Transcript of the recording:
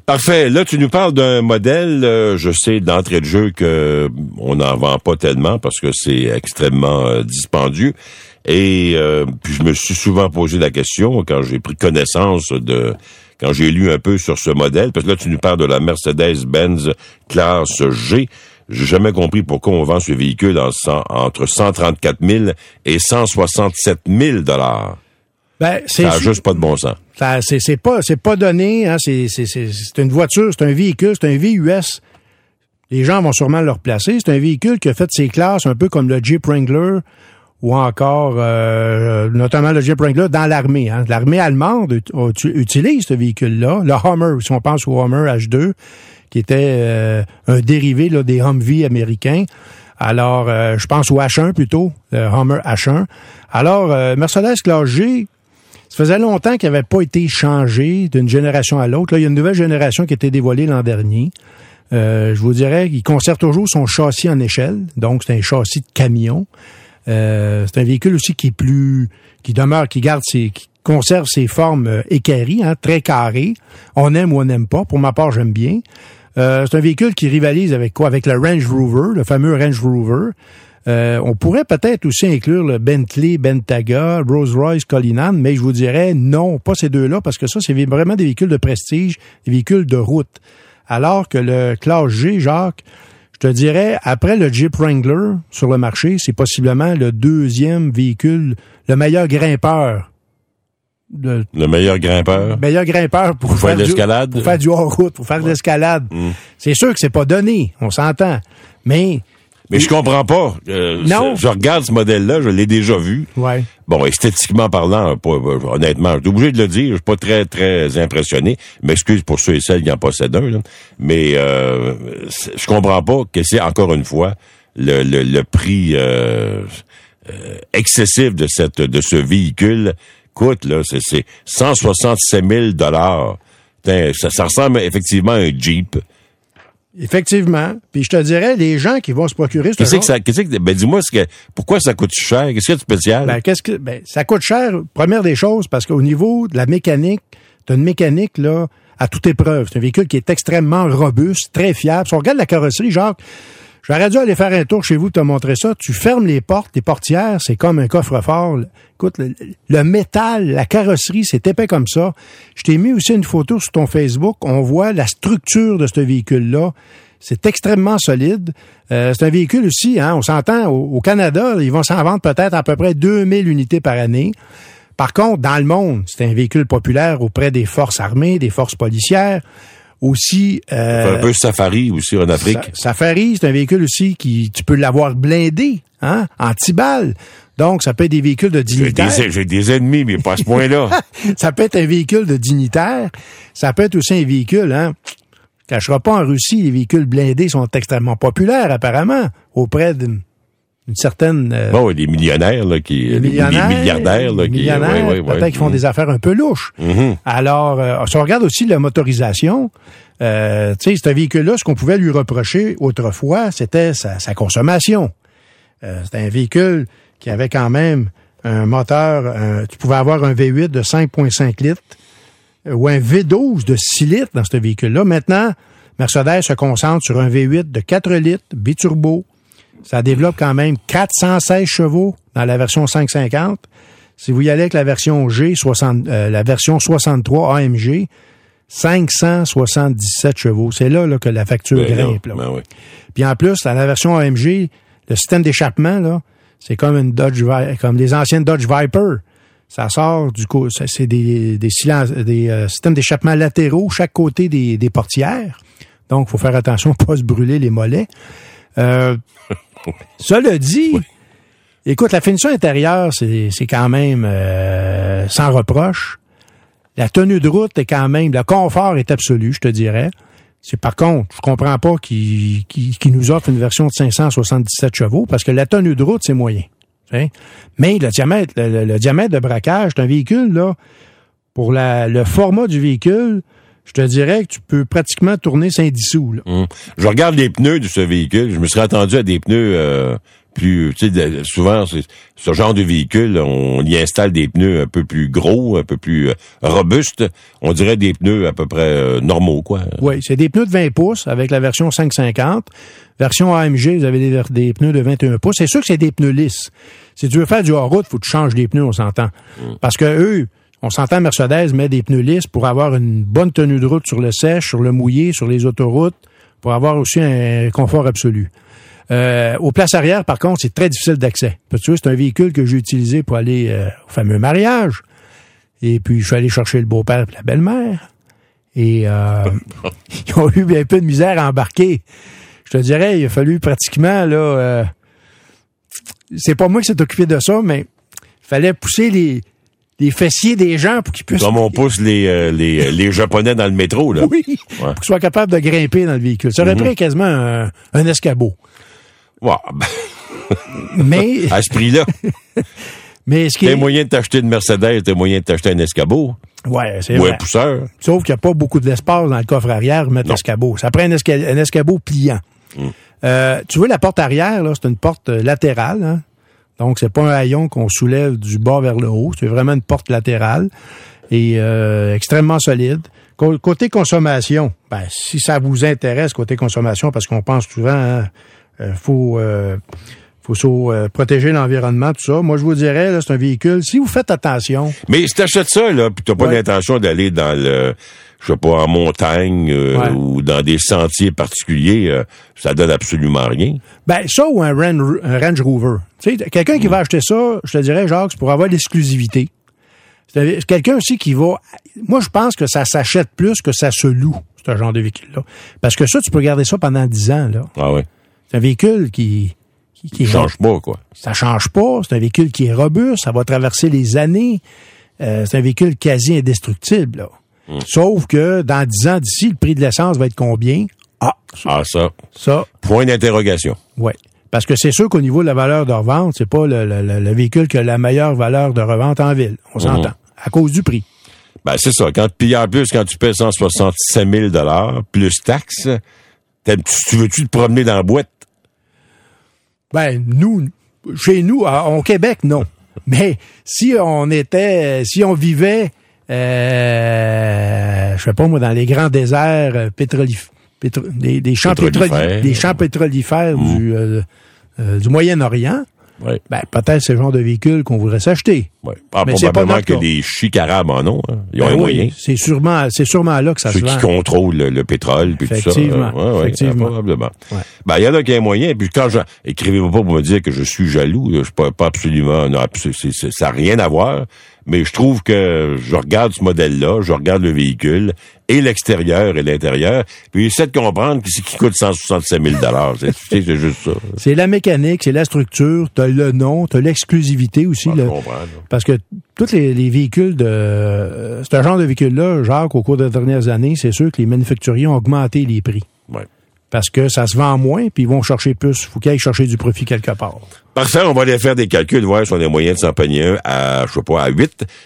Parfait. Là, tu nous parles d'un modèle, je sais d'entrée de jeu que on n'en vend pas tellement parce que c'est extrêmement dispendieux. Et puis je me suis souvent posé la question quand j'ai pris connaissance quand j'ai lu un peu sur ce modèle, parce que là, tu nous parles de la Mercedes-Benz classe G. J'ai jamais compris pourquoi on vend ce véhicule entre 134 000 et 167 000 $. Ben, ça n'a juste pas de bon sens. C'est pas donné, hein. C'est une voiture, c'est un véhicule, c'est un VUS. Les gens vont sûrement le replacer. C'est un véhicule qui a fait ses classes un peu comme le Jeep Wrangler ou encore, notamment le Jeep Wrangler dans l'armée, hein. L'armée allemande utilise ce véhicule-là. Le Hummer, si on pense au Hummer H2, qui était un dérivé là, des Humvee américains. Alors, je pense au H1 plutôt, le Hummer H1. Alors, Mercedes classe G, ça faisait longtemps qu'il n'avait pas été changé d'une génération à l'autre. Là, il y a une nouvelle génération qui a été dévoilée l'an dernier. Je vous dirais qu'il conserve toujours son châssis en échelle, donc c'est un châssis de camion. C'est un véhicule aussi qui conserve ses formes équarries, hein, très carrées. On aime ou on n'aime pas. Pour ma part, j'aime bien. C'est un véhicule qui rivalise avec quoi? Avec le Range Rover, le fameux Range Rover. On pourrait peut-être aussi inclure le Bentley Bentayga, Rolls-Royce Cullinan, mais je vous dirais non, pas ces deux-là, parce que ça, c'est vraiment des véhicules de prestige, des véhicules de route. Alors que le classe G, Jacques, je te dirais, après le Jeep Wrangler sur le marché, c'est possiblement le deuxième véhicule, le meilleur grimpeur. Le meilleur grimpeur? Meilleur grimpeur pour faire de l'escalade? Pour faire du hors-route, pour faire de l'escalade. C'est sûr que c'est pas donné, on s'entend. Mais je comprends pas. Non. Je regarde ce modèle-là, je l'ai déjà vu. Ouais. Bon, esthétiquement parlant, honnêtement, je suis obligé de le dire, je suis pas très, très impressionné. Je m'excuse pour ceux et celles qui en possèdent un, là. Mais je comprends pas que c'est, encore une fois, le prix excessif de ce véhicule. Écoute, là, c'est 167 000 $. Ça ressemble effectivement à un Jeep. Effectivement. Puis je te dirais, les gens qui vont se procurer dis-moi pourquoi ça coûte cher? Qu'est-ce qu'il y a de spécial? Ça coûte cher, première des choses, parce qu'au niveau de la mécanique, t'as une mécanique, là, à toute épreuve. C'est un véhicule qui est extrêmement robuste, très fiable. Si on regarde la carrosserie, Jacques, j'aurais dû aller faire un tour chez vous pour te montrer ça. Tu fermes les portes, les portières, c'est comme un coffre-fort. Écoute, le métal, la carrosserie, c'est épais comme ça. Je t'ai mis aussi une photo sur ton Facebook. On voit la structure de ce véhicule-là. C'est extrêmement solide. C'est un véhicule aussi, hein, on s'entend, au Canada, ils vont s'en vendre peut-être à peu près 2000 unités par année. Par contre, dans le monde, c'est un véhicule populaire auprès des forces armées, des forces policières. Aussi, un peu Safari aussi en Afrique. Safari, c'est un véhicule aussi tu peux l'avoir blindé, hein, anti-balles. Donc, ça peut être des véhicules de dignitaires. J'ai des ennemis, mais pas à ce point-là. Ça peut être un véhicule de dignitaire. Ça peut être aussi un véhicule, hein. Je ne cacherai pas, en Russie, les véhicules blindés sont extrêmement populaires, apparemment, auprès d'une certaine... des millionnaires, là, des milliardaires, là, peut-être qui font des affaires un peu louches. Mm-hmm. Alors, si on regarde aussi la motorisation, tu sais, c'est un véhicule-là, ce qu'on pouvait lui reprocher autrefois, c'était sa consommation. C'était un véhicule qui avait quand même un moteur, tu pouvais avoir un V8 de 5,5 litres ou un V12 de 6 litres dans ce véhicule-là. Maintenant, Mercedes se concentre sur un V8 de 4 litres, biturbo. Ça développe quand même 416 chevaux dans la version 550. Si vous y allez avec la version G, la version 63 AMG, 577 chevaux. C'est là que la facture grimpe. Là. Oui. Puis en plus, dans la version AMG, le système d'échappement, là, c'est comme comme les anciennes Dodge Viper. Ça sort du coup, c'est des systèmes d'échappement latéraux chaque côté des portières. Donc, il faut faire attention à ne pas se brûler les mollets. Cela dit, écoute, la finition intérieure, c'est quand même sans reproche. La tenue de route est quand même, le confort est absolu, je te dirais. Par contre, je comprends pas qu'il nous offre une version de 577 chevaux, parce que la tenue de route, c'est moyen. Hein? Mais le diamètre de braquage, c'est un véhicule, là, pour le format du véhicule, je te dirais que tu peux pratiquement tourner 5-10 sous. Là. Je regarde les pneus de ce véhicule. Je me serais attendu à des pneus plus, tu sais, souvent, ce genre de véhicule, on y installe des pneus un peu plus gros, un peu plus robustes. On dirait des pneus à peu près normaux, quoi. Oui, c'est des pneus de 20 pouces avec la version 550. Version AMG, vous avez des pneus de 21 pouces. C'est sûr que c'est des pneus lisses. Si tu veux faire du hors-route, faut que tu changes les pneus, on s'entend. Parce que eux, on s'entend, Mercedes met des pneus lisses pour avoir une bonne tenue de route sur le sèche, sur le mouillé, sur les autoroutes, pour avoir aussi un confort absolu. Aux places arrière, par contre, c'est très difficile d'accès. Parce que c'est un véhicule que j'ai utilisé pour aller au fameux mariage. Et puis, je suis allé chercher le beau-père et la belle-mère. Et ils ont eu un peu de misère à embarquer. Je te dirais, il a fallu pratiquement, là... c'est pas moi qui s'est occupé de ça, mais il fallait pousser les fessiers des gens pour qu'ils puissent... Comme on pousse les Japonais dans le métro, là. Oui, pour qu'ils soient capables de grimper dans le véhicule. Ça aurait pris quasiment un escabeau. Wow. Mais... à ce prix-là. Mais ce qui t'as moyen de t'acheter une Mercedes, t'as moyen de t'acheter un escabeau. Ouais, c'est vrai. Ou un pousseur. Sauf qu'il n'y a pas beaucoup d'espace dans le coffre arrière pour mettre l'escabeau. Ça prend un escabeau pliant. Tu vois, la porte arrière, là, c'est une porte latérale, hein? Donc, c'est pas un haillon qu'on soulève du bas vers le haut. C'est vraiment une porte latérale et extrêmement solide. Côté consommation, si ça vous intéresse, côté consommation, parce qu'on pense souvent, faut protéger l'environnement, tout ça. Moi, je vous dirais, là, c'est un véhicule, si vous faites attention... Mais si t'achètes ça, là, pis t'as pas l'intention d'aller dans je sais pas, en montagne ou dans des sentiers particuliers, ça donne absolument rien. Ça ou un Range Rover. Tu sais, quelqu'un qui va acheter ça, je te dirais, Jacques, c'est pour avoir l'exclusivité. C'est quelqu'un aussi qui va... Moi, je pense que ça s'achète plus que ça se loue, ce genre de véhicule-là. Parce que ça, tu peux garder ça pendant 10 ans, là. Ah oui. C'est un véhicule qui change pas, quoi. Ça change pas. C'est un véhicule qui est robuste. Ça va traverser les années. C'est un véhicule quasi indestructible, là. Sauf que dans 10 ans d'ici, le prix de l'essence va être combien? Ça. Point d'interrogation. Oui. Parce que c'est sûr qu'au niveau de la valeur de revente, c'est pas le véhicule qui a la meilleure valeur de revente en ville. On s'entend. À cause du prix. C'est ça. Puis en plus, quand tu paies 167 000 $ plus taxes, tu veux-tu te promener dans la boîte? Chez nous, au Québec, non. Mais si on vivait, je sais pas moi, dans les grands déserts des champs pétrolifères du Moyen-Orient, peut-être c'est le genre de véhicule qu'on voudrait s'acheter. Mais probablement que les chics arabes en ont. Hein. Ils ont un moyen. C'est sûrement là que ça se vend. Ceux qui contrôlent le pétrole puis tout ça. Effectivement. Probablement. Il y en a qui ont un moyen. Puis quand écrivez-moi pas pour me dire que je suis jaloux. Je suis pas absolument. Non, ça n'a rien à voir. Mais je trouve que je regarde ce modèle-là, je regarde le véhicule, et l'extérieur et l'intérieur, puis j'essaie de comprendre ce qui coûte 167 000 $. C'est juste ça. C'est la mécanique, c'est la structure, t'as le nom, t'as l'exclusivité aussi. Parce que tous les véhicules c'est un genre de véhicule-là, Jacques, au cours des dernières années, c'est sûr que les manufacturiers ont augmenté les prix. Ouais. Parce que ça se vend moins, puis ils vont chercher plus. Faut qu'ils aillent chercher du profit quelque part. Parfait, on va aller faire des calculs, voir si on a moyen de s'en pogner un à 8.